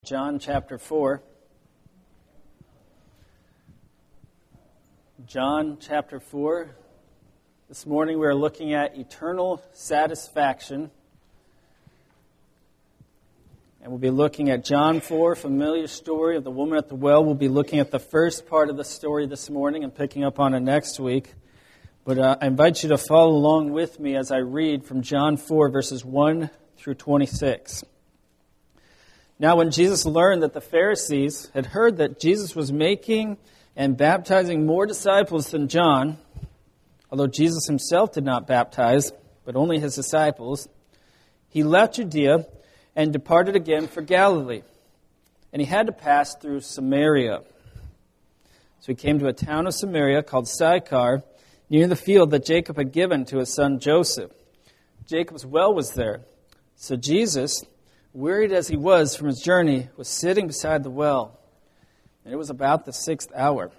John chapter 4. John chapter 4. This morning we are looking at eternal satisfaction. And we'll be looking at John 4, familiar story of the woman at the well. We'll be looking at the first part of the story this morning and picking up on it next week. But I invite you to follow along with me as I read from John 4, verses 1 through 26. Now, when Jesus learned that the Pharisees had heard that Jesus was making and baptizing more disciples than John, although Jesus himself did not baptize, but only his disciples, he left Judea and departed again for Galilee. And he had to pass through Samaria. So he came to a town of Samaria called Sychar, near the field that Jacob had given to his son Joseph. Jacob's well was there. So Jesus, wearied as he was from his journey, was sitting beside the well. And it was about the 6th hour.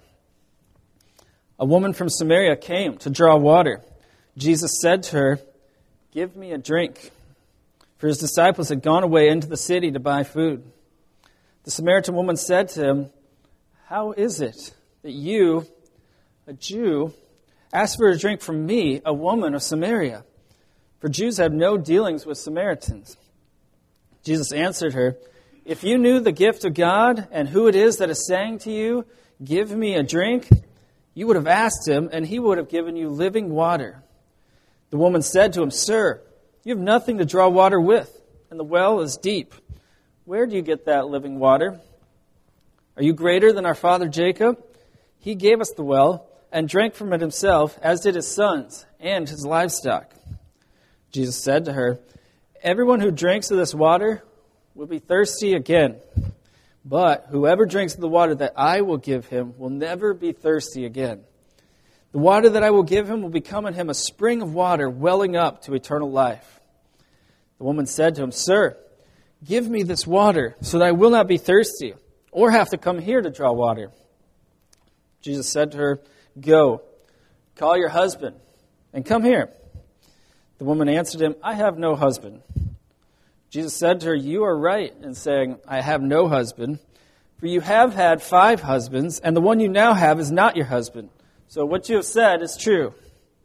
A woman from Samaria came to draw water. Jesus said to her, "Give me a drink." For his disciples had gone away into the city to buy food. The Samaritan woman said to him, "How is it that you, a Jew, ask for a drink from me, a woman of Samaria? For Jews have no dealings with Samaritans." Jesus answered her, "If you knew the gift of God and who it is that is saying to you, 'Give me a drink,' you would have asked him, and he would have given you living water." The woman said to him, "Sir, you have nothing to draw water with, and the well is deep. Where do you get that living water? Are you greater than our father Jacob? He gave us the well and drank from it himself, as did his sons and his livestock." Jesus said to her, "Everyone who drinks of this water will be thirsty again. But whoever drinks of the water that I will give him will never be thirsty again. The water that I will give him will become in him a spring of water welling up to eternal life." The woman said to him, "Sir, give me this water so that I will not be thirsty or have to come here to draw water." Jesus said to her, "Go, call your husband and come here." The woman answered him, "I have no husband." Jesus said to her, "You are right in saying, 'I have no husband,' for you have had 5 husbands, and the one you now have is not your husband. So what you have said is true."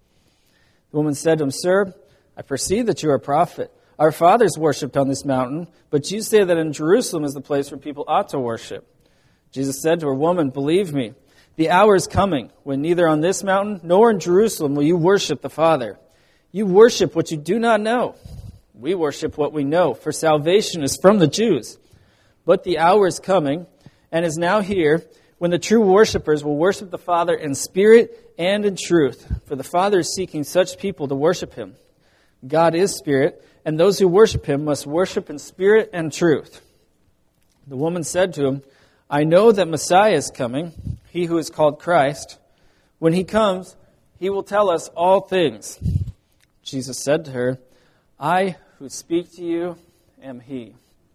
The woman said to him, "Sir, I perceive that you are a prophet. Our fathers worshipped on this mountain, but you say that in Jerusalem is the place where people ought to worship." Jesus said to her, "Woman, believe me, the hour is coming when neither on this mountain nor in Jerusalem will you worship the Father. You worship what you do not know. We worship what we know, for salvation is from the Jews. But the hour is coming, and is now here, when the true worshipers will worship the Father in spirit and in truth, for the Father is seeking such people to worship him. God is spirit, and those who worship him must worship in spirit and truth." The woman said to him, "I know that Messiah is coming, he who is called Christ. When he comes, he will tell us all things." Jesus said to her, "I who speak to you am he."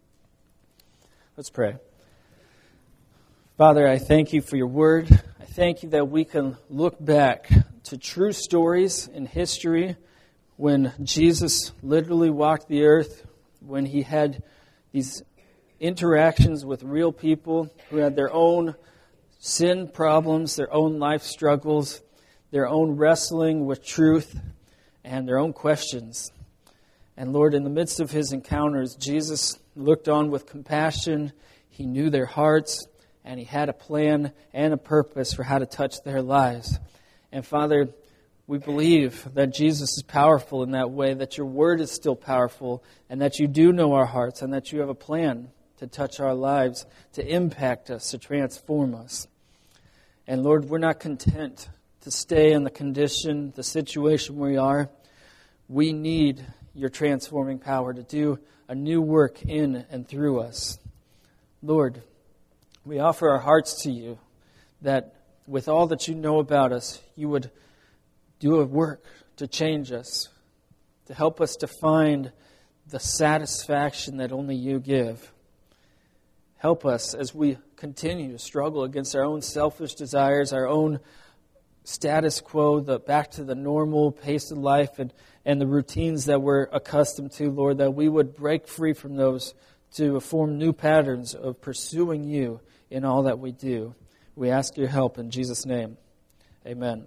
Let's pray. Father, I thank you for your word. I thank you that we can look back to true stories in history when Jesus literally walked the earth, when he had these interactions with real people who had their own sin problems, their own life struggles, their own wrestling with truth, and their own questions. And Lord, in the midst of his encounters, Jesus looked on with compassion. He knew their hearts, and he had a plan and a purpose for how to touch their lives. And Father, we believe that Jesus is powerful in that way, that your word is still powerful, and that you do know our hearts, and that you have a plan to touch our lives, to impact us, to transform us. And Lord, we're not content to stay in the condition, the situation we are. We need your transforming power to do a new work in and through us. Lord, we offer our hearts to you, that with all that you know about us, you would do a work to change us, to help us to find the satisfaction that only you give. Help us as we continue to struggle against our own selfish desires, our own status quo, back to the normal pace of life and the routines that we're accustomed to, Lord, that we would break free from those to form new patterns of pursuing you in all that we do. We ask your help in Jesus' name. Amen.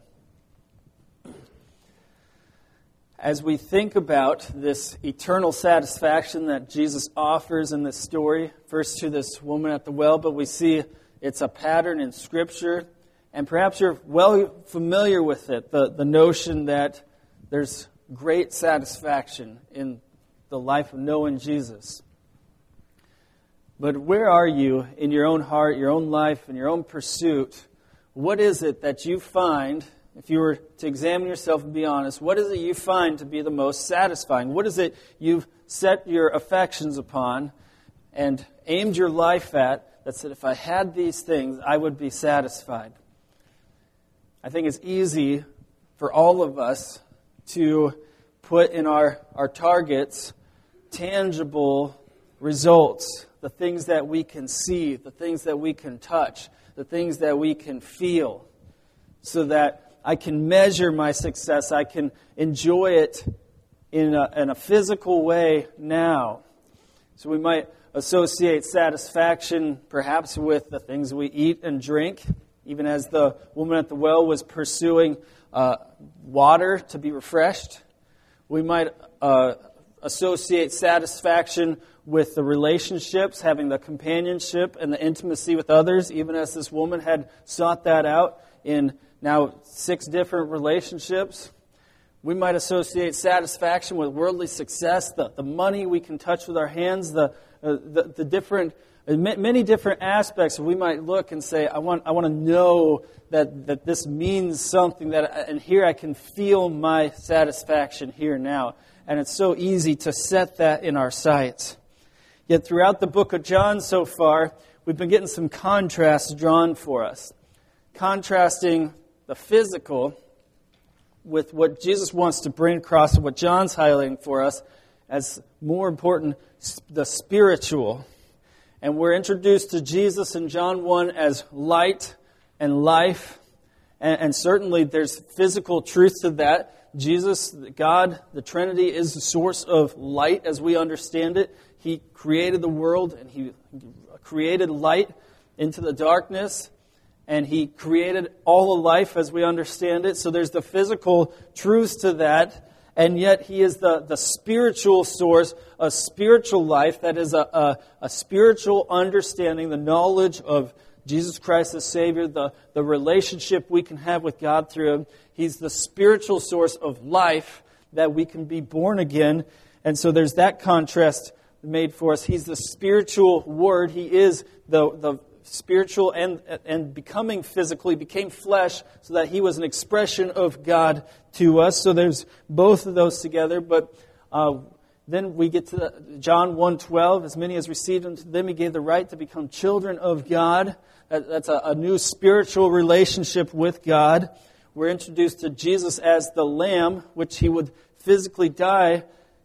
As we think about this eternal satisfaction that Jesus offers in this story, first to this woman at the well, but we see it's a pattern in Scripture, and perhaps you're well familiar with it, the notion that there's great satisfaction in the life of knowing Jesus. But where are you in your own heart, your own life, and your own pursuit? What is it that you find, if you were to examine yourself and be honest, what is it you find to be the most satisfying? What is it you've set your affections upon and aimed your life at that said, if I had these things, I would be satisfied? I think it's easy for all of us to put in our targets tangible results, the things that we can see, the things that we can touch, the things that we can feel, so that I can measure my success, I can enjoy it in a physical way now. So we might associate satisfaction perhaps with the things we eat and drink, even as the woman at the well was pursuing water to be refreshed. We might associate satisfaction with the relationships, having the companionship and the intimacy with others, even as this woman had sought that out in now 6 different relationships. We might associate satisfaction with worldly success, the money we can touch with our hands, the different, many different aspects. We might look and say, I want to know that this means something, and here I can feel my satisfaction here now. And it's so easy to set that in our sights. Yet throughout the book of John so far, we've been getting some contrasts drawn for us. Contrasting the physical with what Jesus wants to bring across and what John's highlighting for us as more important, the spiritual. And we're introduced to Jesus in John 1 as light and life. And certainly there's physical truth to that. Jesus, God, the Trinity, is the source of light as we understand it. He created the world and He created light into the darkness. And He created all of life as we understand it. So there's the physical truths to that. And yet He is the spiritual source, a spiritual life that is a spiritual understanding, the knowledge of Jesus Christ as Savior, the relationship we can have with God through Him. He's the spiritual source of life that we can be born again. And so there's that contrast made for us. He's the spiritual Word. He is the spiritual and becoming physical. He became flesh so that He was an expression of God to us. So there's both of those together. But then we get to John 1:12. As many as received Him, to them He gave the right to become children of God. That's a new spiritual relationship with God. We're introduced to Jesus as the Lamb, which He would physically die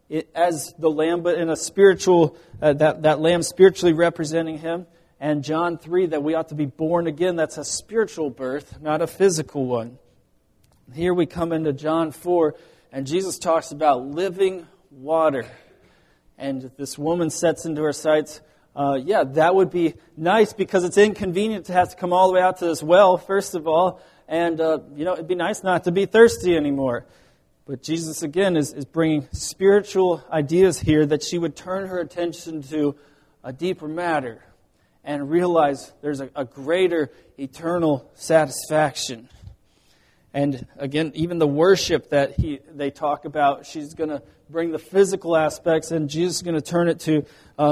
as the Lamb, but in a spiritual, that Lamb spiritually representing Him. And John 3, that we ought to be born again. That's a spiritual birth, not a physical one. Here we come into John 4, and Jesus talks about living water. And this woman sets into her sights, that would be nice because it's inconvenient to have to come all the way out to this well, first of all. And, it'd be nice not to be thirsty anymore. But Jesus, again, is bringing spiritual ideas here that she would turn her attention to a deeper matter and realize there's a greater eternal satisfaction. And again, even the worship that they talk about, she's going to bring the physical aspects, and Jesus is going to turn it to,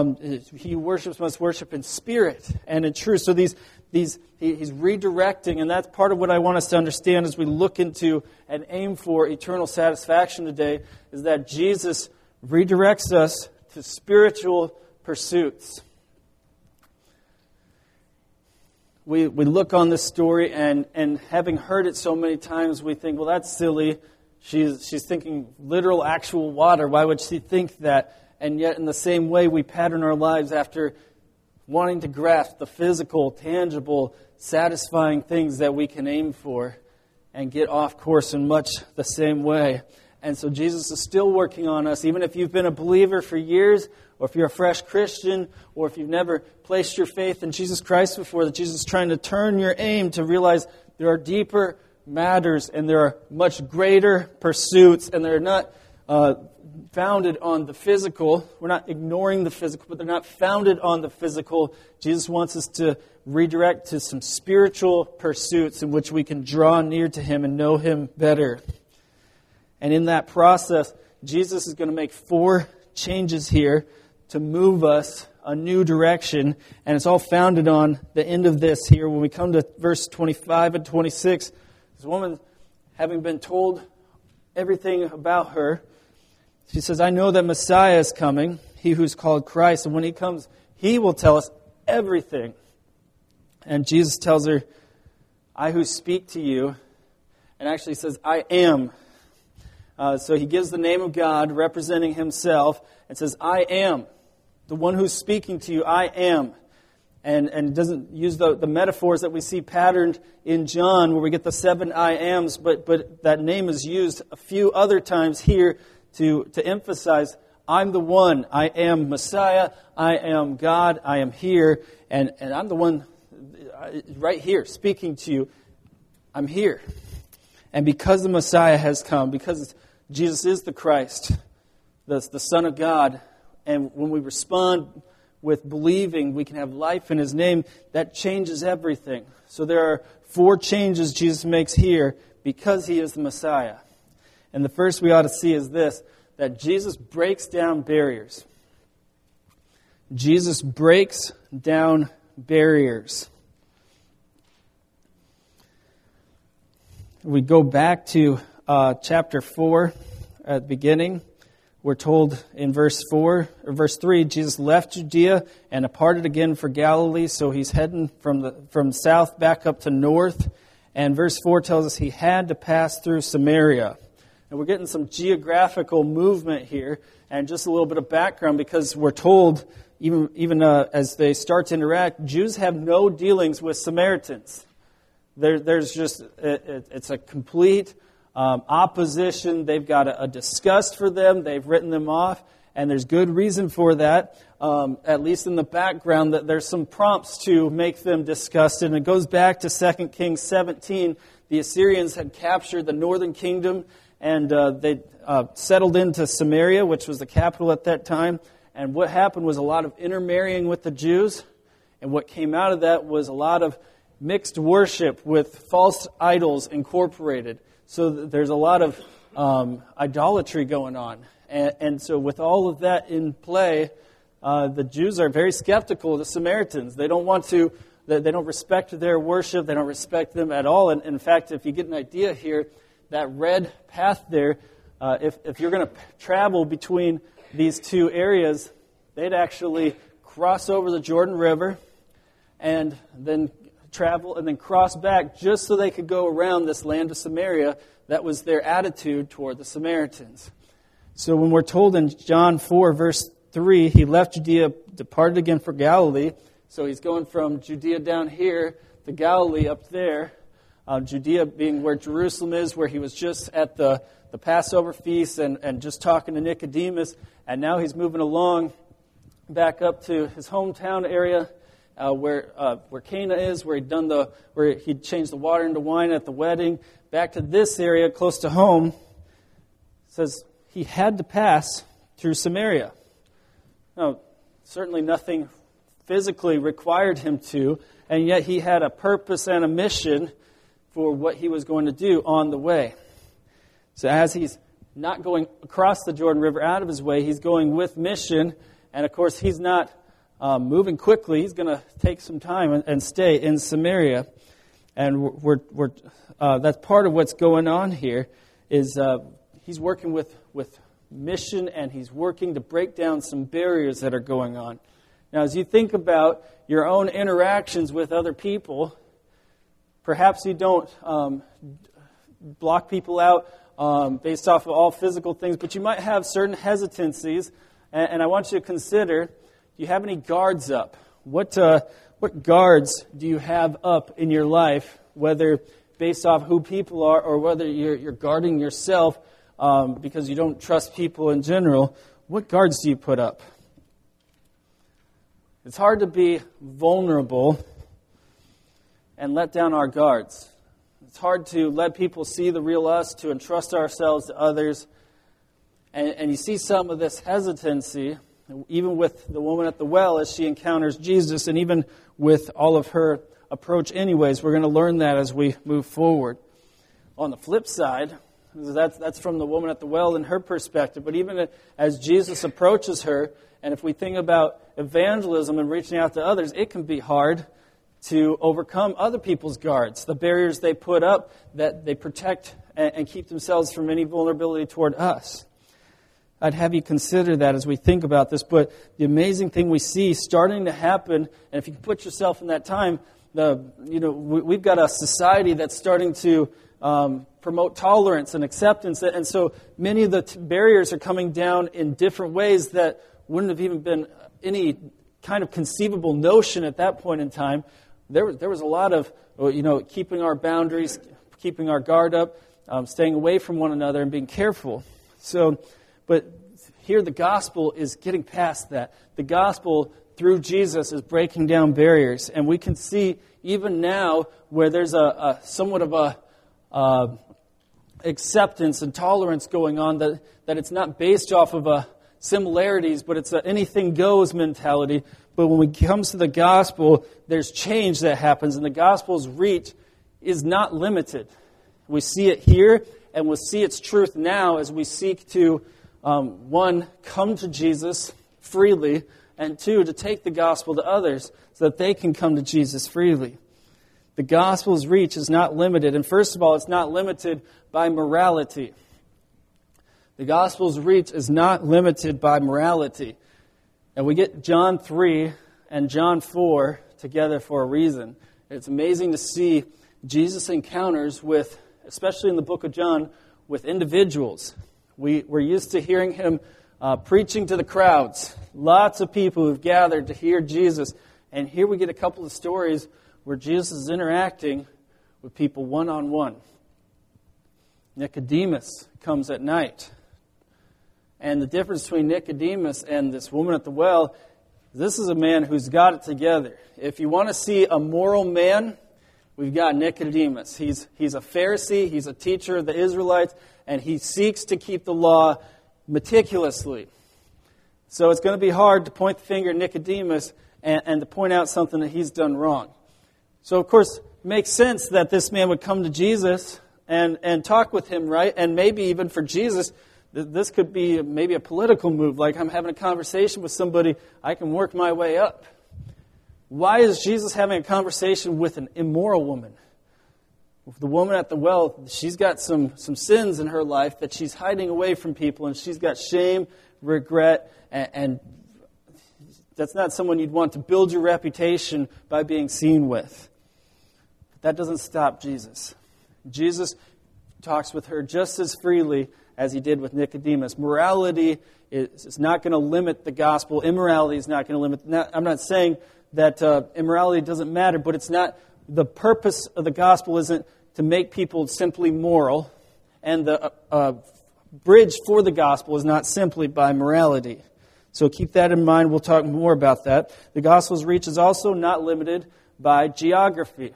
he must worship in spirit and in truth. So he's redirecting, and that's part of what I want us to understand as we look into and aim for eternal satisfaction today, is that Jesus redirects us to spiritual pursuits. We look on this story, and having heard it so many times, we think, well, that's silly. She's thinking literal, actual water. Why would she think that? And yet, in the same way, we pattern our lives after wanting to grasp the physical, tangible, satisfying things that we can aim for and get off course in much the same way. And so Jesus is still working on us. Even if you've been a believer for years, or if you're a fresh Christian, or if you've never placed your faith in Jesus Christ before, that Jesus is trying to turn your aim to realize there are deeper matters and there are much greater pursuits, and they're not founded on the physical. We're not ignoring the physical, but they're not founded on the physical. Jesus wants us to redirect to some spiritual pursuits in which we can draw near to Him and know Him better. And in that process, Jesus is going to make 4 changes here to move us a new direction. And it's all founded on the end of this here. When we come to verse 25 and 26, this woman, having been told everything about her, she says, I know that Messiah is coming, He who's called Christ. And when He comes, He will tell us everything. And Jesus tells her, I who speak to you, and actually says, I am. So He gives the name of God representing Himself and says, I am. The one who's speaking to you, I am. And doesn't use the metaphors that we see patterned in John where we get the 7 I ams, but that name is used a few other times here to emphasize, I'm the one, I am Messiah, I am God, I am here, and I'm the one right here speaking to you. I'm here. And because the Messiah has come, because Jesus is the Christ, the Son of God, and when we respond with believing we can have life in His name, that changes everything. So there are 4 changes Jesus makes here because He is the Messiah. And the first we ought to see is this, that Jesus breaks down barriers. Jesus breaks down barriers. We go back to chapter 4 at the beginning. We're told in verse 3, Jesus left Judea and departed again for Galilee. So He's heading from south back up to north. And verse 4 tells us He had to pass through Samaria. And we're getting some geographical movement here and just a little bit of background because we're told, even as they start to interact, Jews have no dealings with Samaritans. There's just, it's a complete opposition. They've got a disgust for them. They've written them off. And there's good reason for that. At least in the background, that there's some prompts to make them disgusted. And it goes back to 2 Kings 17. The Assyrians had captured the northern kingdom, and they settled into Samaria, which was the capital at that time. And what happened was a lot of intermarrying with the Jews. And what came out of that was a lot of mixed worship with false idols incorporated. So there's a lot of idolatry going on. And so with all of that in play, the Jews are very skeptical of the Samaritans. They don't respect their worship. They don't respect them at all. And in fact, if you get an idea here, that red path there, if you're going to travel between these 2 areas, they'd actually cross over the Jordan River and then travel and then cross back just so they could go around this land of Samaria. That was their attitude toward the Samaritans. So when we're told in John 4, verse 3, He left Judea, departed again for Galilee. So He's going from Judea down here to Galilee up there. Judea being where Jerusalem is, where He was just at the Passover feast and just talking to Nicodemus. And now He's moving along back up to His hometown area where Cana is, where He'd changed the water into wine at the wedding. Back to this area close to home. It says He had to pass through Samaria. Now, certainly nothing physically required Him to, and yet He had a purpose and a mission for what He was going to do on the way. So as He's not going across the Jordan River out of His way, He's going with mission. And of course, He's not moving quickly. He's going to take some time and stay in Samaria. And that's part of what's going on here is He's working with mission, and He's working to break down some barriers that are going on. Now, as you think about your own interactions with other people, perhaps you don't block people out based off of all physical things, but you might have certain hesitancies, and I want you to consider, do you have any guards up? What guards do you have up in your life, whether based off who people are or whether you're guarding yourself because you don't trust people in general? What guards do you put up? It's hard to be vulnerable and let down our guards. It's hard to let people see the real us, to entrust ourselves to others. And you see some of this hesitancy, even with the woman at the well as she encounters Jesus, and even with all of her approach anyways. We're going to learn that as we move forward. On the flip side, that's from the woman at the well in her perspective, but even as Jesus approaches her, and if we think about evangelism and reaching out to others, it can be hard to overcome other people's guards, the barriers they put up that they protect and keep themselves from any vulnerability toward us. I'd have you consider that as we think about this, but the amazing thing we see starting to happen, and if you can put yourself in that time, we've got a society that's starting to promote tolerance and acceptance, and so many of the barriers are coming down in different ways that wouldn't have even been any kind of conceivable notion at that point in time. There was a lot of keeping our boundaries, keeping our guard up, staying away from one another, and being careful. But here the gospel is getting past that. The gospel through Jesus is breaking down barriers, and we can see even now where there's a somewhat of a acceptance and tolerance going on, that it's not based off of similarities, but it's an anything goes mentality. But when it comes to the gospel, there's change that happens, and the gospel's reach is not limited. We see it here, and we'll see its truth now as we seek to, one, come to Jesus freely, and two, to take the gospel to others so that they can come to Jesus freely. The gospel's reach is not limited, and first of all, it's not limited by morality. The gospel's reach is not limited by morality. And we get John 3 and John 4 together for a reason. It's amazing to see Jesus' encounters with, especially in the book of John, with individuals. We're used to hearing him preaching to the crowds. Lots of people who've gathered to hear Jesus. And here we get a couple of stories where Jesus is interacting with people one-on-one. Nicodemus comes at night. And the difference between Nicodemus and this woman at the well, this is a man who's got it together. If you want to see a moral man, we've got Nicodemus. He's a Pharisee, he's a teacher of the Israelites, and he seeks to keep the law meticulously. So it's going to be hard to point the finger at Nicodemus and to point out something that he's done wrong. So, of course, it makes sense that this man would come to Jesus and talk with him, right? And maybe even for Jesus, this could be maybe a political move, like I'm having a conversation with somebody, I can work my way up. Why is Jesus having a conversation with an immoral woman? The woman at the well, she's got some sins in her life that she's hiding away from people, and she's got shame, regret, and that's not someone you'd want to build your reputation by being seen with. But that doesn't stop Jesus. Jesus talks with her just as freely as he did with Nicodemus. Morality is not going to limit the gospel. Immorality is not going to limit. I'm not saying that immorality doesn't matter, but it's not. The purpose of the gospel isn't to make people simply moral, and the bridge for the gospel is not simply by morality. So keep that in mind. We'll talk more about that. The gospel's reach is also not limited by geography.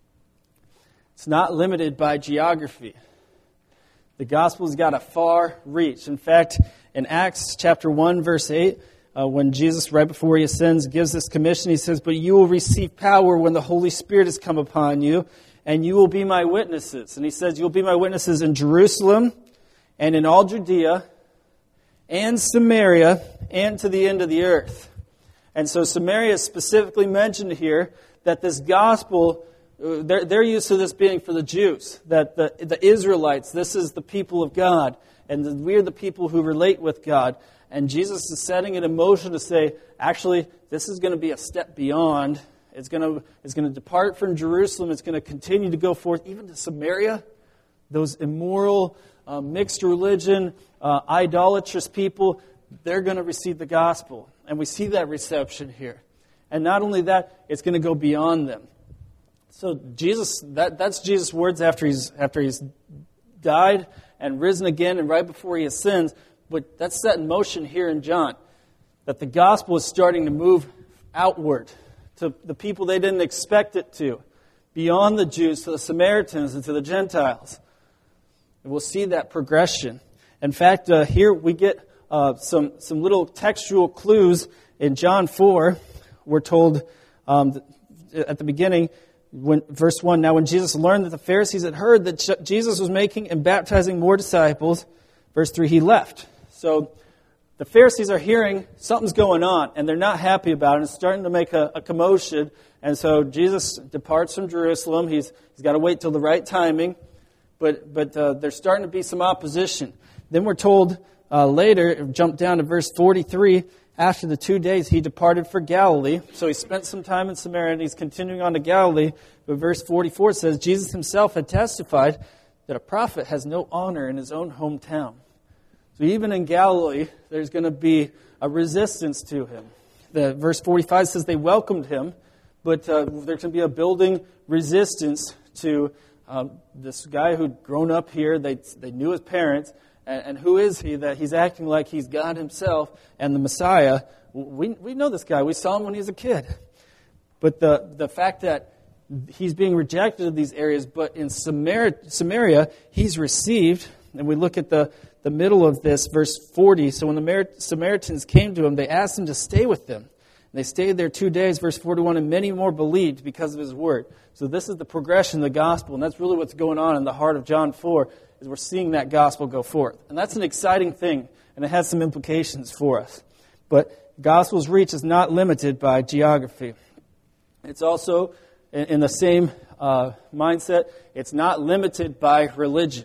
It's not limited by geography. The gospel's got a far reach. In fact, in Acts chapter 1, verse 8, when Jesus, right before he ascends, gives this commission, he says, "But you will receive power when the Holy Spirit has come upon you, and you will be my witnesses." And he says, "You'll be my witnesses in Jerusalem, and in all Judea, and Samaria, and to the end of the earth." And so Samaria is specifically mentioned here, that this gospel, they're used to this being for the Jews, that the Israelites, this is the people of God, and we're the people who relate with God. And Jesus is setting it in motion to say, actually, this is going to be a step beyond. It's going to depart from Jerusalem. It's going to continue to go forth, even to Samaria. Those immoral, mixed religion, idolatrous people, they're going to receive the gospel. And we see that reception here. And not only that, it's going to go beyond them. So Jesus, that's Jesus' words after he's died and risen again, and right before he ascends. But that's set in motion here in John, that the gospel is starting to move outward to the people they didn't expect it to, beyond the Jews to the Samaritans and to the Gentiles. And we'll see that progression. In fact, here we get some little textual clues in John 4. We're told at the beginning, verse 1, now when Jesus learned that the Pharisees had heard that Jesus was making and baptizing more disciples, verse 3, he left. So the Pharisees are hearing something's going on, and they're not happy about it. It's starting to make a commotion. And so Jesus departs from Jerusalem. He's got to wait till the right timing. But there's starting to be some opposition. Then we're told later, jump down to verse 43, after the 2 days he departed for Galilee. So he spent some time in Samaria, and he's continuing on to Galilee. But verse 44 says, Jesus himself had testified that a prophet has no honor in his own hometown. So even in Galilee, there's going to be a resistance to him. Verse 45 says they welcomed him, but there's going to be a building resistance to this guy who'd grown up here. They knew his parents. And who is he that he's acting like he's God himself and the Messiah? We know this guy. We saw him when he was a kid. But the fact that he's being rejected in these areas, but in Samaria, he's received. And we look at the middle of this, verse 40. So when the Samaritans came to him, they asked him to stay with them. And they stayed there 2 days, verse 41, and many more believed because of his word. So this is the progression of the gospel, and that's really what's going on in the heart of John 4, is we're seeing that gospel go forth. And that's an exciting thing, and it has some implications for us. But gospel's reach is not limited by geography. It's also, in the same mindset, it's not limited by religion.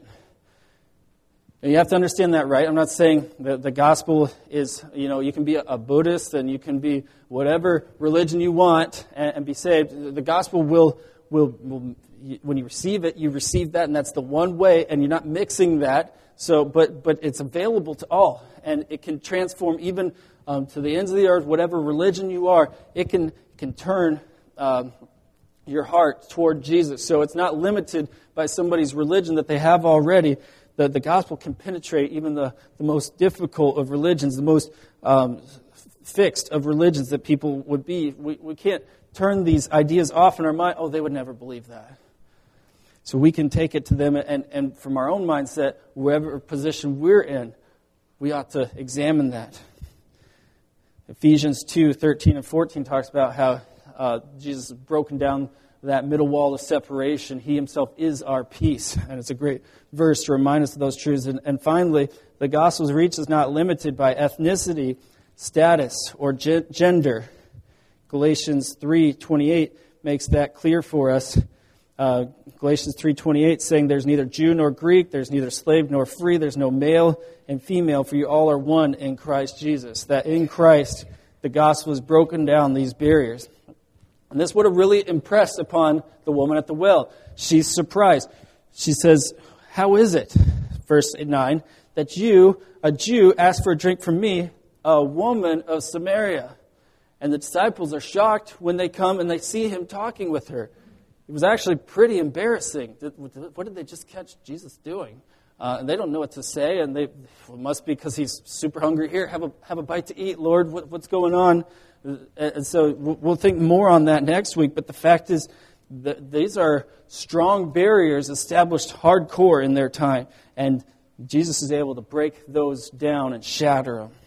And you have to understand that, right? I'm not saying that the gospel is, you can be a Buddhist and you can be whatever religion you want and be saved. The gospel will, when you receive it, you receive that, and that's the one way, and you're not mixing that. So, but it's available to all, and it can transform even to the ends of the earth, whatever religion you are. It can turn your heart toward Jesus. So it's not limited by somebody's religion that they have already. The gospel can penetrate even the most difficult of religions, the most fixed of religions that people would be. We can't turn these ideas off in our mind. Oh, they would never believe that. So we can take it to them, and from our own mindset, wherever position we're in, we ought to examine that. Ephesians 2:13 and 14 talks about how Jesus has broken down that middle wall of separation. He himself is our peace. And it's a great verse to remind us of those truths. And finally, the gospel's reach is not limited by ethnicity, status, or gender. Galatians 3:28 makes that clear for us. Galatians 3:28 saying there's neither Jew nor Greek, there's neither slave nor free, there's no male and female, for you all are one in Christ Jesus. That in Christ, the gospel has broken down these barriers. And this would have really impressed upon the woman at the well. She's surprised. She says, how is it, verse 9, that you, a Jew, ask for a drink from me, a woman of Samaria? And the disciples are shocked when they come and they see him talking with her. It was actually pretty embarrassing. What did they just catch Jesus doing? And they don't know what to say, and it must be because he's super hungry. Here, have a bite to eat, Lord. What's going on? And so we'll think more on that next week. But the fact is that these are strong barriers established hardcore in their time. And Jesus is able to break those down and shatter them.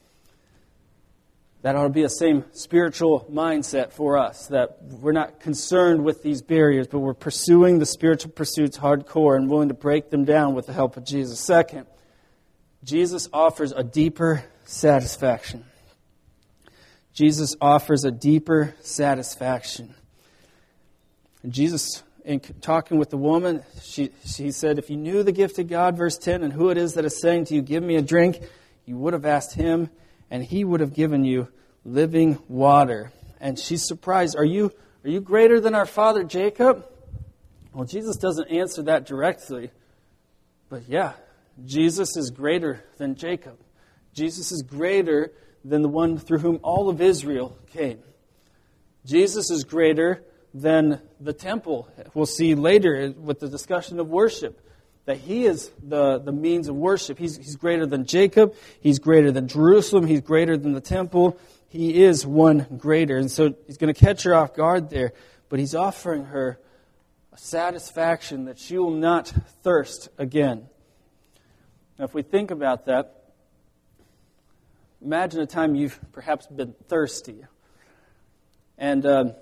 That ought to be the same spiritual mindset for us, that we're not concerned with these barriers, but we're pursuing the spiritual pursuits hardcore and willing to break them down with the help of Jesus. Second, Jesus offers a deeper satisfaction. Jesus offers a deeper satisfaction. And Jesus, in talking with the woman, she said, if you knew the gift of God, verse 10, and who it is that is saying to you, give me a drink, you would have asked him, and he would have given you living water. And she's surprised. Are you greater than our father Jacob? Well, Jesus doesn't answer that directly. But yeah, Jesus is greater than Jacob. Jesus is greater than the one through whom all of Israel came. Jesus is greater than the temple. We'll see later with the discussion of worship that he is the means of worship. He's greater than Jacob. He's greater than Jerusalem. He's greater than the temple. he is one greater. And so he's going to catch her off guard there, but he's offering her a satisfaction that she will not thirst again. Now, if we think about that, imagine a time you've perhaps been thirsty. And there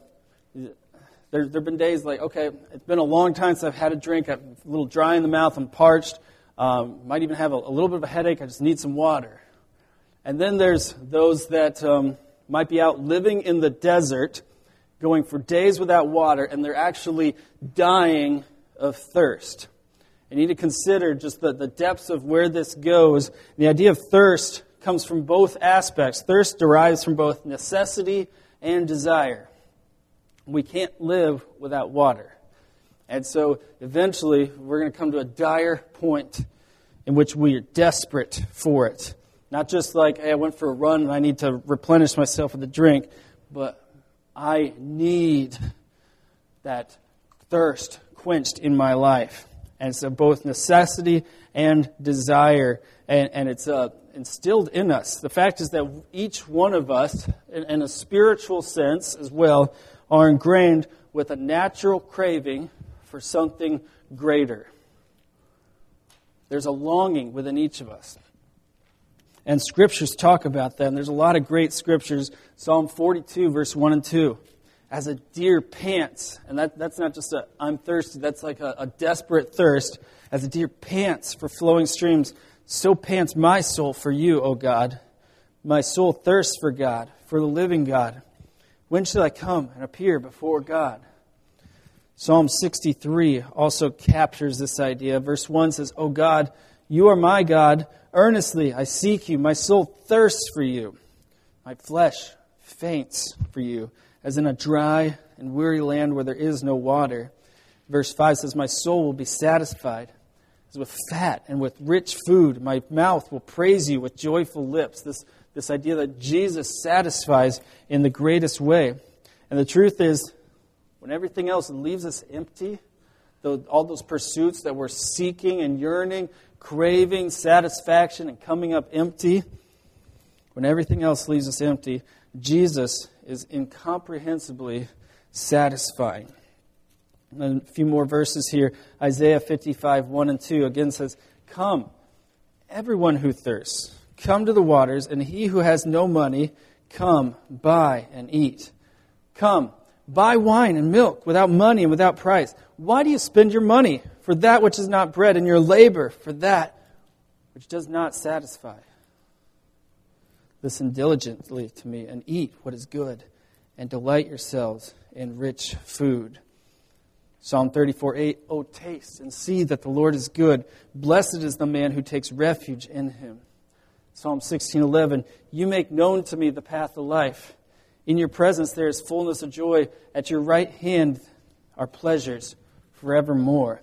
have been days like, okay, it's been a long time since I've had a drink. I'm a little dry in the mouth. I'm parched. Might even have a little bit of a headache. I just need some water. And then there's those that might be out living in the desert, going for days without water, and they're actually dying of thirst. You need to consider just the depths of where this goes. The idea of thirst comes from both aspects. Thirst derives from both necessity and desire. We can't live without water. And so eventually we're going to come to a dire point in which we are desperate for it. Not just like, hey, I went for a run and I need to replenish myself with a drink, but I need that thirst quenched in my life. And so both necessity and desire, and it's instilled in us. The fact is that each one of us, in a spiritual sense as well, are ingrained with a natural craving for something greater. There's a longing within each of us. And scriptures talk about that, and there's a lot of great scriptures. Psalm 42, verse 1 and 2. As a deer pants, and that's not just a I'm thirsty, that's like a desperate thirst. As a deer pants for flowing streams, so pants my soul for you, O God. My soul thirsts for God, for the living God. When shall I come and appear before God? Psalm 63 also captures this idea. Verse 1 says, O God, you are my God. Earnestly I seek you. My soul thirsts for you. My flesh faints for you, as in a dry and weary land where there is no water. Verse 5 says, my soul will be satisfied as with fat and with rich food. My mouth will praise you with joyful lips. This idea that Jesus satisfies in the greatest way. And the truth is, when everything else leaves us empty, all those pursuits that we're seeking and yearning, craving satisfaction and coming up empty, when everything else leaves us empty, Jesus is incomprehensibly satisfying. And a few more verses here. Isaiah 55, 1 and 2 again says, come, everyone who thirsts, come to the waters, and he who has no money, come, buy and eat. Come, buy wine and milk without money and without price. Why do you spend your money for that which is not bread, and your labor for that which does not satisfy? Listen diligently to me and eat what is good, and delight yourselves in rich food. Psalm 34:8, oh, taste and see that the Lord is good. Blessed is the man who takes refuge in him. Psalm 16:11, you make known to me the path of life. In your presence there is fullness of joy. At your right hand are pleasures forevermore.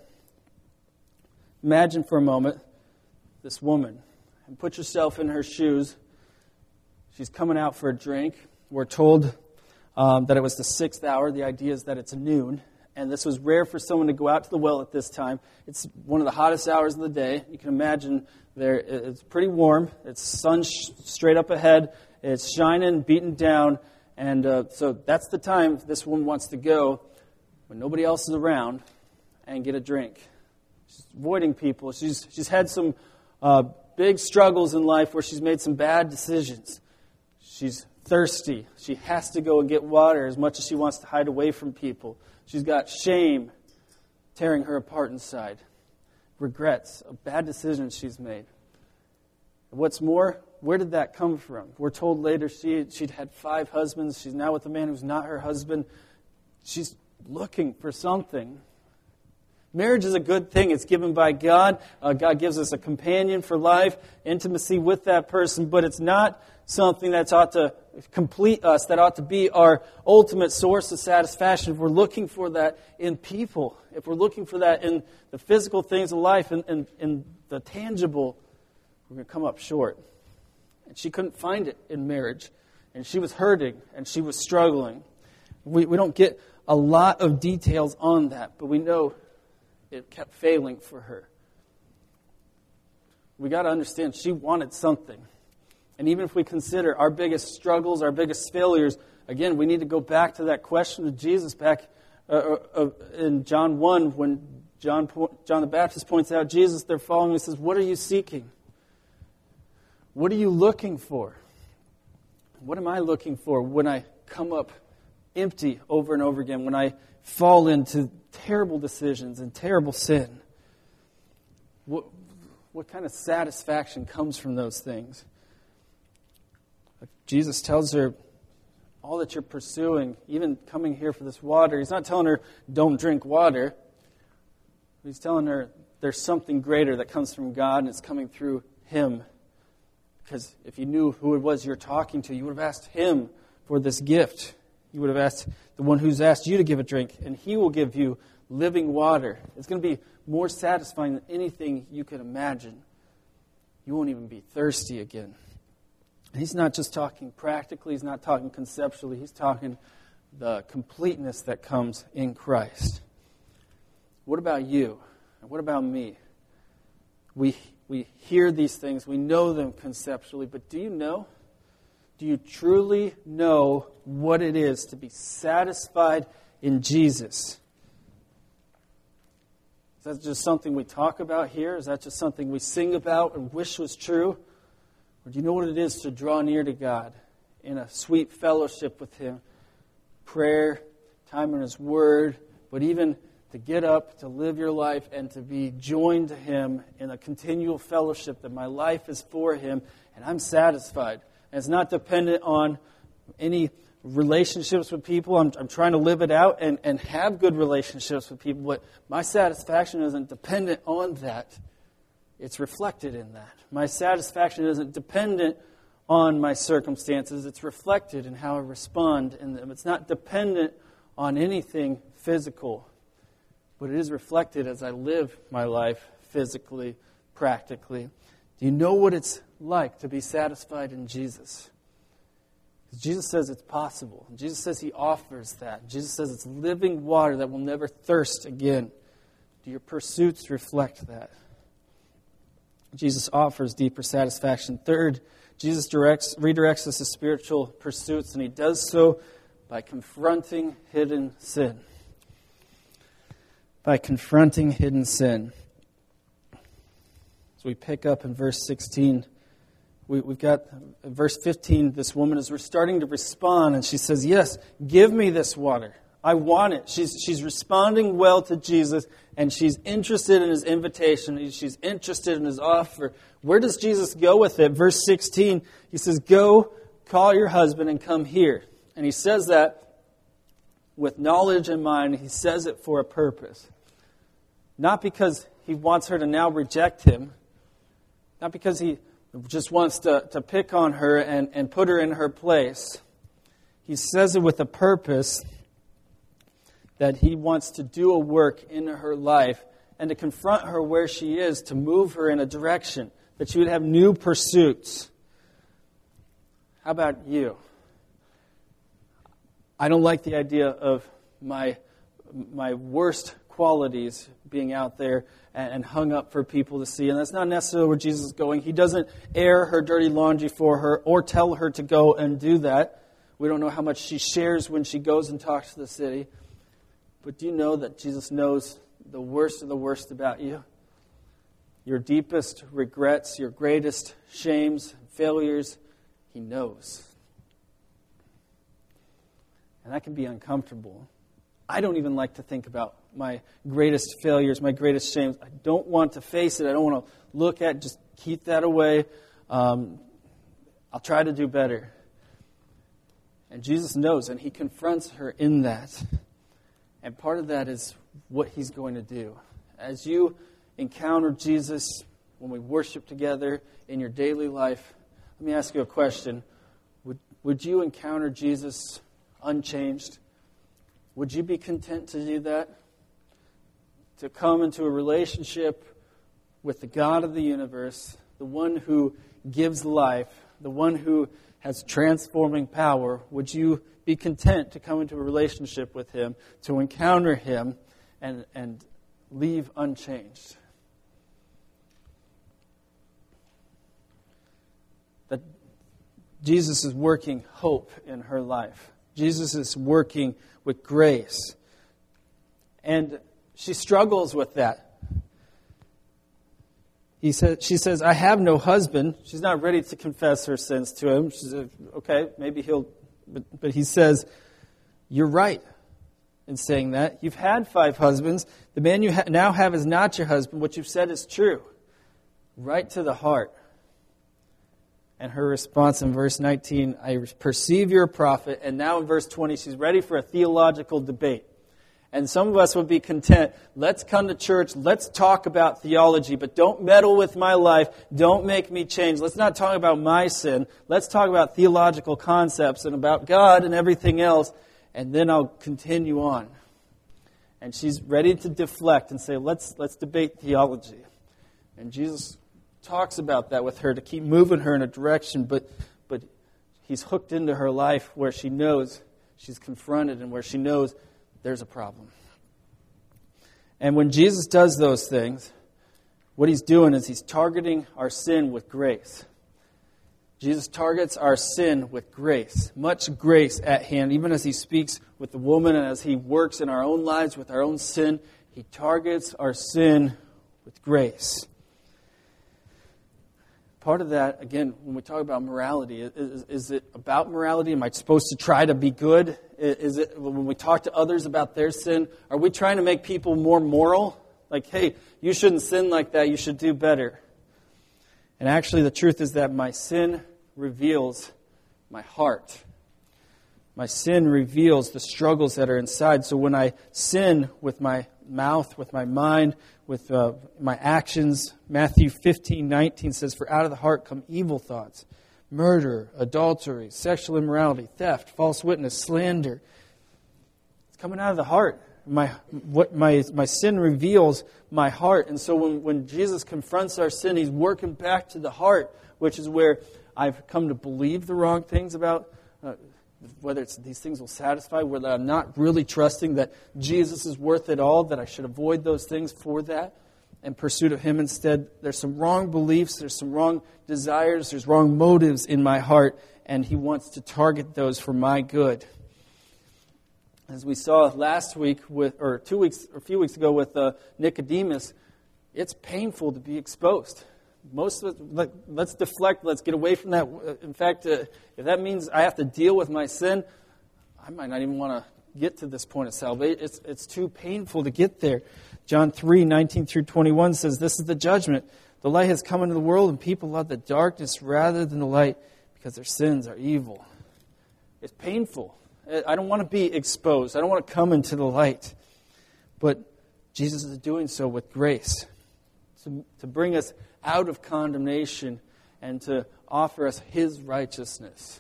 Imagine for a moment this woman and put yourself in her shoes. She's coming out for a drink. We're told that it was the 6th hour. The idea is that it's noon. And this was rare for someone to go out to the well at this time. It's one of the hottest hours of the day. You can imagine it's pretty warm. It's sun straight up ahead. It's shining, beaten down. And so that's the time this woman wants to go when nobody else is around and get a drink. She's avoiding people. She's had some big struggles in life where she's made some bad decisions. She's thirsty. She has to go and get water as much as she wants to hide away from people. She's got shame tearing her apart inside. Regrets of bad decisions she's made. What's more, where did that come from? We're told later she'd had 5 husbands. She's now with a man who's not her husband. She's looking for something. Marriage is a good thing. It's given by God. God gives us a companion for life, intimacy with that person, but it's not something that's ought to complete us, that ought to be our ultimate source of satisfaction. If we're looking for that in people, if we're looking for that in the physical things of life and in the tangible, we're going to come up short. And she couldn't find it in marriage. And she was hurting and she was struggling. We don't get a lot of details on that, but we know it kept failing for her. We got to understand she wanted something. And even if we consider our biggest struggles, our biggest failures, again, we need to go back to that question of Jesus back in John 1 when John the Baptist points out Jesus, they're following. He says, what are you seeking? What are you looking for? What am I looking for when I come up empty over and over again, when I fall into terrible decisions and terrible sin? What kind of satisfaction comes from those things? Jesus tells her, all that you're pursuing, even coming here for this water, he's not telling her, don't drink water. He's telling her there's something greater that comes from God, and it's coming through him. Because if you knew who it was you're talking to, you would have asked him for this gift. You would have asked the one who's asked you to give a drink, and he will give you living water. It's going to be more satisfying than anything you could imagine. You won't even be thirsty again. And he's not just talking practically, he's not talking conceptually, he's talking the completeness that comes in Christ. What about you? And what about me? We hear these things, we know them conceptually, but do you know? Do you truly know what it is to be satisfied in Jesus? Is that just something we talk about here? Is that just something we sing about and wish was true? Or do you know what it is to draw near to God in a sweet fellowship with him? Prayer, time in his word, but even to get up, to live your life, and to be joined to him in a continual fellowship that my life is for him, and I'm satisfied. And it's not dependent on any relationships with people. I'm trying to live it out and have good relationships with people, but my satisfaction isn't dependent on that. It's reflected in that. My satisfaction isn't dependent on my circumstances. It's reflected in how I respond in them. It's not dependent on anything physical, but it is reflected as I live my life physically, practically. Do you know what it's like to be satisfied in Jesus? Because Jesus says it's possible. Jesus says he offers that. Jesus says it's living water that will never thirst again. Do your pursuits reflect that? Jesus offers deeper satisfaction. Third, Jesus redirects us to spiritual pursuits, and he does so by confronting hidden sin. By confronting hidden sin. So we pick up in verse 16. We've got verse 15. This woman is starting to respond, and she says, yes, give me this water. I want it. She's responding well to Jesus, and she's interested in his invitation. She's interested in his offer. Where does Jesus go with it? Verse 16, he says, go, call your husband and come here. And he says that with knowledge in mind. He says it for a purpose. Not because he wants her to now reject him. Not because he just wants to pick on her and put her in her place. He says it with a purpose that he wants to do a work in her life and to confront her where she is, to move her in a direction, that she would have new pursuits. How about you? I don't like the idea of my worst qualities being out there and hung up for people to see. And that's not necessarily where Jesus is going. He doesn't air her dirty laundry for her or tell her to go and do that. We don't know how much she shares when she goes and talks to the city. But do you know that Jesus knows the worst of the worst about you? Your deepest regrets, your greatest shames, failures, he knows. And that can be uncomfortable. I don't even like to think about my greatest failures, my greatest shames. I don't want to face it. I don't want to look at it. Just keep that away. I'll try to do better. And Jesus knows, and he confronts her in that. And part of that is what he's going to do. As you encounter Jesus, when we worship together in your daily life, let me ask you a question. Would you encounter Jesus unchanged? Would you be content to do that? To come into a relationship with the God of the universe, the one who gives life, the one who has transforming power. Would you be content to come into a relationship with him, to encounter him, and leave unchanged? Jesus is working hope in her life. Jesus is working with grace. And she struggles with that. She says, I have no husband. She's not ready to confess her sins to him. She says, okay, maybe he'll... But he says, you're right in saying that. You've had 5 husbands. The man you now have is not your husband. What you've said is true. Right to the heart. And her response in verse 19, I perceive you're a prophet. And now in verse 20, she's ready for a theological debate. And some of us would be content. Let's come to church. Let's talk about theology. But don't meddle with my life. Don't make me change. Let's not talk about my sin. Let's talk about theological concepts and about God and everything else. And then I'll continue on. And she's ready to deflect and say, let's debate theology. And Jesus talks about that with her to keep moving her in a direction. But he's hooked into her life where she knows she's confronted and where she knows there's a problem. And when Jesus does those things, what he's doing is he's targeting our sin with grace. Jesus targets our sin with grace. Much grace at hand. Even as he speaks with the woman and as he works in our own lives with our own sin, he targets our sin with grace. Part of that, again, when we talk about morality, is it about morality? Am I supposed to try to be good? Is it when we talk to others about their sin, are we trying to make people more moral? Like, hey, you shouldn't sin like that. You should do better. And actually, the truth is that my sin reveals my heart. My sin reveals the struggles that are inside. So when I sin with my mouth, with my mind, with my actions, Matthew 15:19 says, for out of the heart come evil thoughts, murder, adultery, sexual immorality, theft, false witness, slander. It's coming out of the heart. My sin reveals my heart. And so when Jesus confronts our sin, he's working back to the heart, which is where I've come to believe the wrong things about whether it's these things will satisfy, whether I'm not really trusting that Jesus is worth it all, that I should avoid those things for that in pursuit of him instead. There's some wrong beliefs, there's some wrong desires, there's wrong motives in my heart, and he wants to target those for my good. As we saw last week, a few weeks ago with Nicodemus, it's painful to be exposed. Most of it, let's deflect, let's get away from that. In fact, if that means I have to deal with my sin, I might not even want to get to this point of salvation. It's too painful to get there. John 3:19 through 21 says, this is the judgment. The light has come into the world, and people love the darkness rather than the light because their sins are evil. It's painful. I don't want to be exposed. I don't want to come into the light. But Jesus is doing so with grace to bring us out of condemnation and to offer us his righteousness.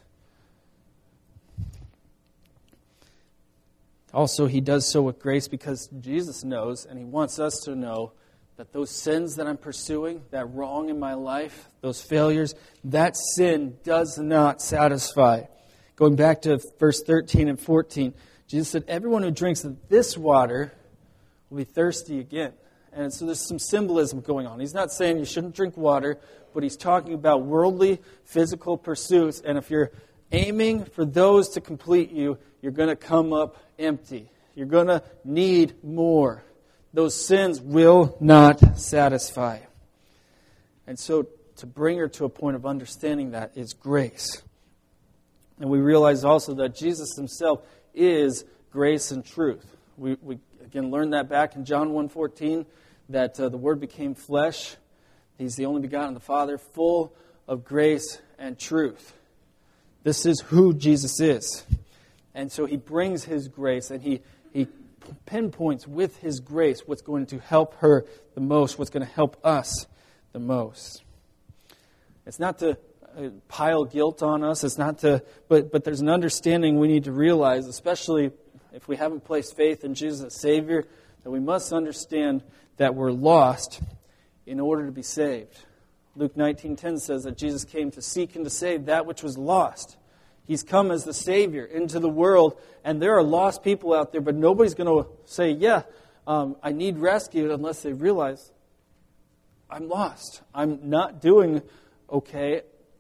Also, he does so with grace because Jesus knows, and he wants us to know, that those sins that I'm pursuing, that wrong in my life, those failures, that sin does not satisfy. Going back to verse 13 and 14, Jesus said, everyone who drinks of this water will be thirsty again. And so there's some symbolism going on. He's not saying you shouldn't drink water, but he's talking about worldly, physical pursuits. And if you're aiming for those to complete you, you're going to come up empty. You're going to need more. Those sins will not satisfy. And so to bring her to a point of understanding that is grace. And we realize also that Jesus himself is grace and truth. We again learned that back in John 1:14, that the Word became flesh. He's the only begotten of the Father, full of grace and truth. This is who Jesus is. And so he brings his grace, and he pinpoints with his grace what's going to help her the most, what's going to help us the most. It's not to pile guilt on us. It's not to, but there's an understanding we need to realize, especially if we haven't placed faith in Jesus as Savior, that we must understand that we're lost in order to be saved. Luke 19:10 says that Jesus came to seek and to save that which was lost. He's come as the Savior into the world, and there are lost people out there, but nobody's going to say, I need rescued, unless they realize I'm lost. I'm not doing okay,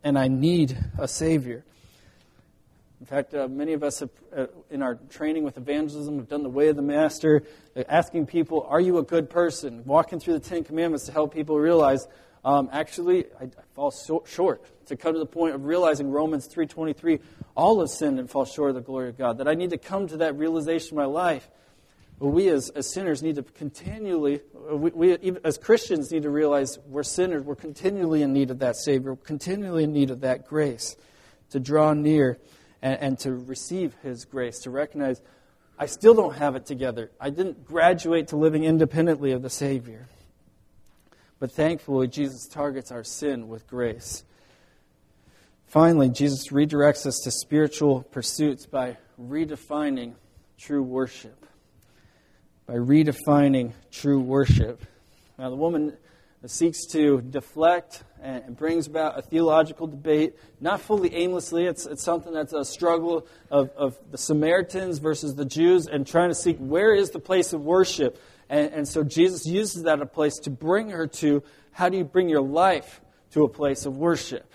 and I need a Savior. In fact, many of us have, in our training with evangelism, have done the way of the Master, asking people, are you a good person? Walking through the Ten Commandments to help people realize, actually, I fall short. To come to the point of realizing Romans 3:23, all have sinned and fall short of the glory of God. That I need to come to that realization in my life. But we as sinners need to continually, even as Christians need to realize we're sinners. We're continually in need of that Savior. We're continually in need of that grace to draw near and to receive His grace, to recognize I still don't have it together. I didn't graduate to living independently of the Savior. But thankfully, Jesus targets our sin with grace. Finally, Jesus redirects us to spiritual pursuits by redefining true worship. By redefining true worship. Now, the woman seeks to deflect and brings about a theological debate, not fully aimlessly. It's something that's a struggle of the Samaritans versus the Jews and trying to seek where is the place of worship. And so Jesus uses that as a place to bring her to how do you bring your life to a place of worship.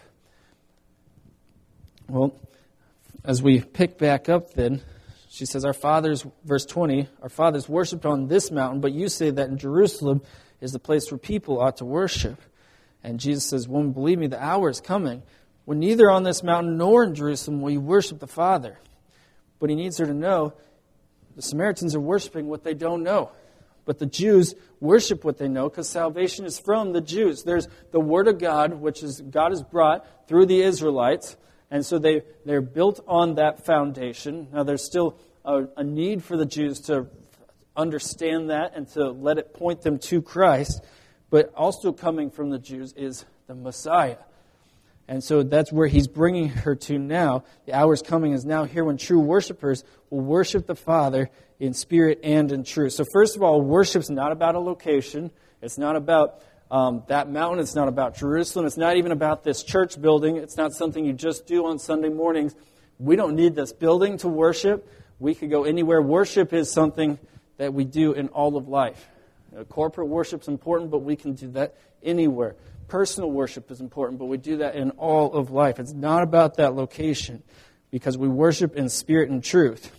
Well, as we pick back up then, she says, our fathers, verse 20, our fathers worshipped on this mountain, but you say that in Jerusalem is the place where people ought to worship. And Jesus says, woman, believe me, the hour is coming when neither on this mountain nor in Jerusalem will you worship the Father. But he needs her to know the Samaritans are worshiping what they don't know. But the Jews worship what they know because salvation is from the Jews. There's the Word of God, which is God has brought through the Israelites. And so they're built on that foundation. Now there's still a need for the Jews to understand that and to let it point them to Christ. But also coming from the Jews is the Messiah. And so that's where he's bringing her to now. The hour is coming is now here when true worshipers will worship the Father in spirit and in truth. So first of all, worship's not about a location. It's not about that mountain. It's not about Jerusalem. It's not even about this church building. It's not something you just do on Sunday mornings. We don't need this building to worship. We could go anywhere. Worship is something that we do in all of life. Corporate worship's important, but we can do that anywhere. Personal worship is important, but we do that in all of life. It's not about that location because we worship in spirit and truth.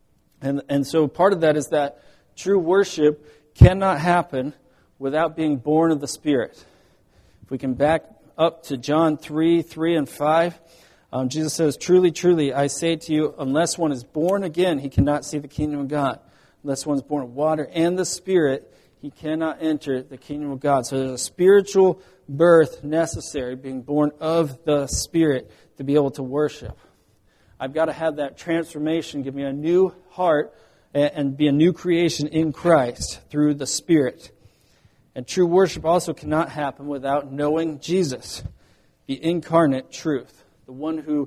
And so part of that is that true worship cannot happen without being born of the Spirit. If we can back up to John 3 and 5, Jesus says, truly, truly, I say to you, unless one is born again, he cannot see the kingdom of God. Unless one is born of water and the Spirit, he cannot enter the kingdom of God. So there's a spiritual birth necessary, being born of the Spirit, to be able to worship. I've got to have that transformation, give me a new heart, and be a new creation in Christ through the Spirit. And true worship also cannot happen without knowing Jesus, the incarnate truth, the one who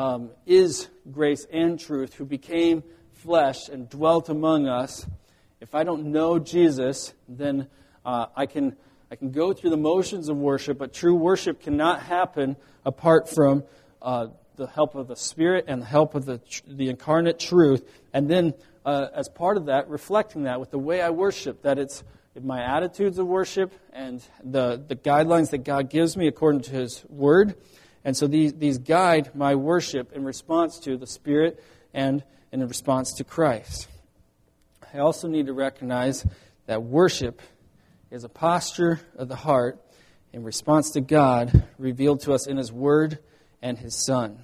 is grace and truth, who became flesh and dwelt among us. If I don't know Jesus, then I can go through the motions of worship, but true worship cannot happen apart from the help of the Spirit and the help of the incarnate truth. And then, as part of that, reflecting that with the way I worship, that it's my attitudes of worship and the guidelines that God gives me according to His Word. And so these guide my worship in response to the Spirit and in response to Christ. I also need to recognize that worship is a posture of the heart in response to God revealed to us in His Word and His Son.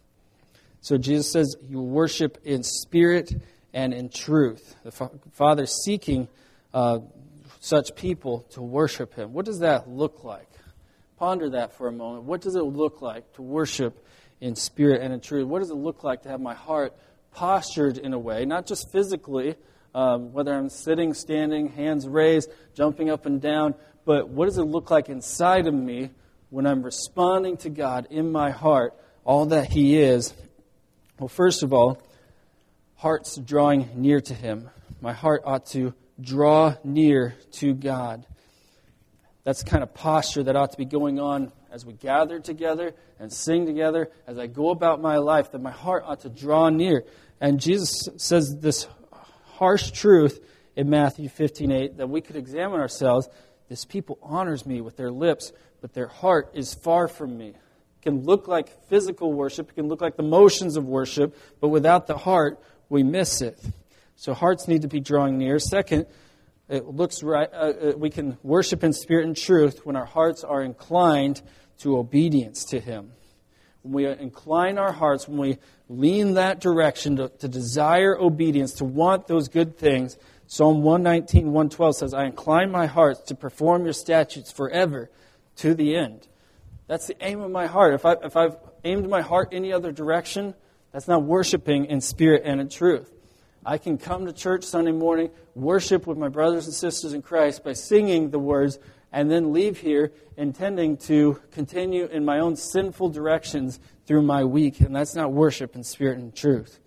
So Jesus says you worship in spirit and in truth. The Father seeking such people to worship Him. What does that look like? Ponder that for a moment. What does it look like to worship in spirit and in truth? What does it look like to have my heart postured in a way, not just physically, whether I'm sitting, standing, hands raised, jumping up and down, but what does it look like inside of me when I'm responding to God in my heart, all that He is? Well, first of all, heart's drawing near to Him. My heart ought to draw near to God. That's the kind of posture that ought to be going on as we gather together and sing together, as I go about my life, that my heart ought to draw near. And Jesus says this harsh truth in Matthew 15:8, that we could examine ourselves. This people honors me with their lips, but their heart is far from me. It can look like physical worship. It can look like the motions of worship. But without the heart, we miss it. So hearts need to be drawing near. Second, it looks right. We can worship in spirit and truth when our hearts are inclined to obedience to Him. When we incline our hearts, when we lean that direction to desire obedience, to want those good things, Psalm 119, 112 says, I incline my heart to perform your statutes forever to the end. That's the aim of my heart. If I've aimed my heart any other direction, that's not worshiping in spirit and in truth. I can come to church Sunday morning, worship with my brothers and sisters in Christ by singing the words, and then leave here intending to continue in my own sinful directions through my week. And that's not worship in spirit and truth.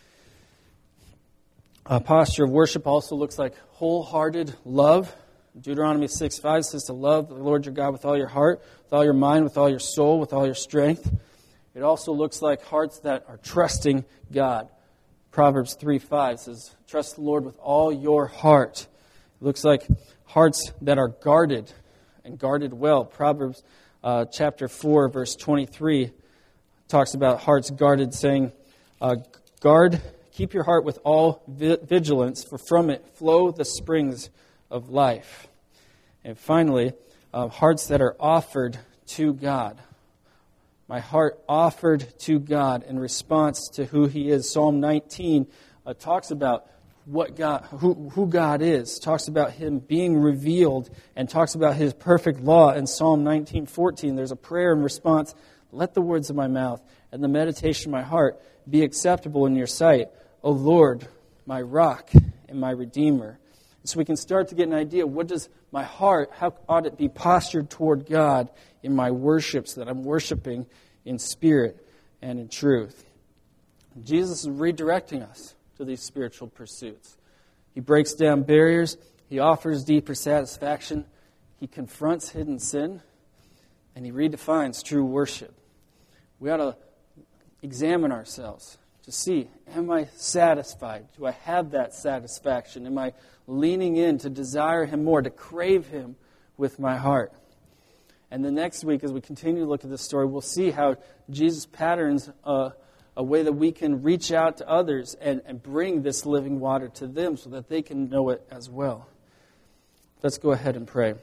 A posture of worship also looks like wholehearted love. Deuteronomy 6:5 says to love the Lord your God with all your heart, with all your mind, with all your soul, with all your strength. It also looks like hearts that are trusting God. Proverbs 3:5 says, trust the Lord with all your heart. It looks like hearts that are guarded and guarded well. Proverbs chapter 4, verse 23 talks about hearts guarded, saying, keep your heart with all vigilance, for from it flow the springs of life. And finally, hearts that are offered to God. My heart offered to God in response to who He is. Psalm 19 talks about who God is, talks about Him being revealed, and talks about His perfect law. In Psalm 19:14, there's a prayer in response. Let the words of my mouth and the meditation of my heart be acceptable in your sight, O Lord, my rock and my redeemer. So we can start to get an idea, what does my heart, how ought it be postured toward God in my worship so that I'm worshiping in spirit and in truth. Jesus is redirecting us to these spiritual pursuits. He breaks down barriers. He offers deeper satisfaction. He confronts hidden sin. And He redefines true worship. We ought to examine ourselves to see, am I satisfied? Do I have that satisfaction? Am I leaning in to desire Him more, to crave Him with my heart? And the next week, as we continue to look at this story, we'll see how Jesus patterns a way that we can reach out to others and bring this living water to them so that they can know it as well. Let's go ahead and pray.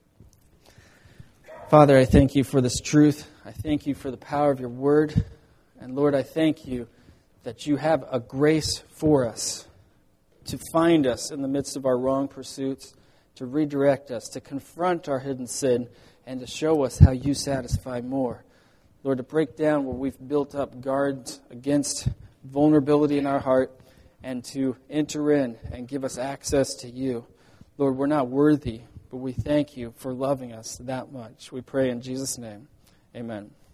Father, I thank You for this truth. I thank You for the power of Your word. And Lord, I thank You that You have a grace for us to find us in the midst of our wrong pursuits, to redirect us, to confront our hidden sin, and to show us how You satisfy more. Lord, to break down where we've built up guards against vulnerability in our heart, and to enter in and give us access to You. Lord, we're not worthy, but we thank You for loving us that much. We pray in Jesus' name. Amen.